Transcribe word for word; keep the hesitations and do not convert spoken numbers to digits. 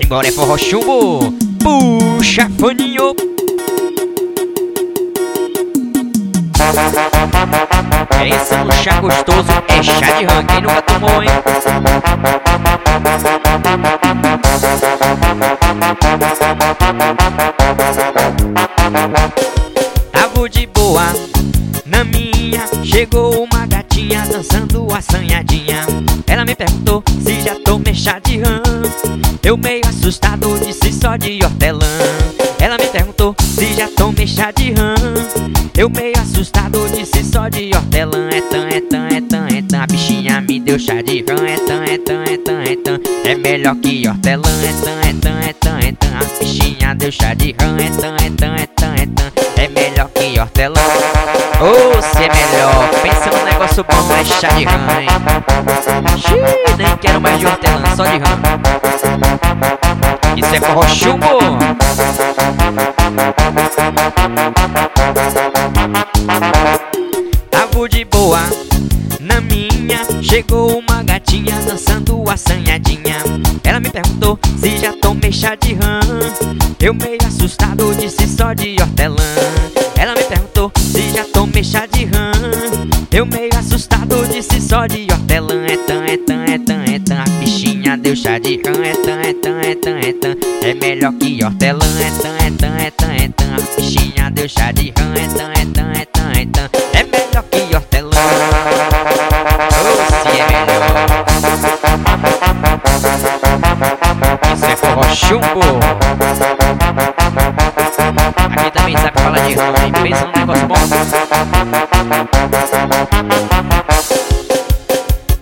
Simbora é forró chumbo. Puxa, foninho. É esse no chá gostoso, é chá de rã. Quem nunca tomou, hein? Tava de boa na minha, chegou uma gatinha dançando assanhadinha. Ela me perguntou se já tomei chá de rã. Eu meio assustado disse só de hortelã. Ela me perguntou se já tomei chá de rã. Eu meio assustado disse só de hortelã. É tã, é tã, é tã, é tã. A bichinha me deu chá de rã. É tã, é tã, é tã, é tã. É melhor que hortelã. É tã, é tã, é tã, é tã. A bichinha deu chá de rã. É tã, é tã, é tã, é tã. É melhor que hortelã. Ô, oh, se é melhor. Pensa num negócio bom, é chá de rã, hein? Xiii, nem quero mais de hortelã, só de rã. Isso é forró chumbo. Tava de boa na minha, chegou uma gatinha dançando assanhadinha. Ela me perguntou se já tomei chá de rã. Eu meio assustado disse só de hortelã. Ela me perguntou se já tomei chá de rã. Eu meio assustado disse só de hortelã. É tã, é tã, é tã, é tã. A bichinha deu chá de rã. É tã, é tã, é tã, é tã. É melhor que hortelã. É tã, é tã, é tã, é tã. A bichinha deu chá de rã. É tã, é tã, é tã, é tã. É melhor que hortelã. Oh, se é melhor. Isso é forró chumbo.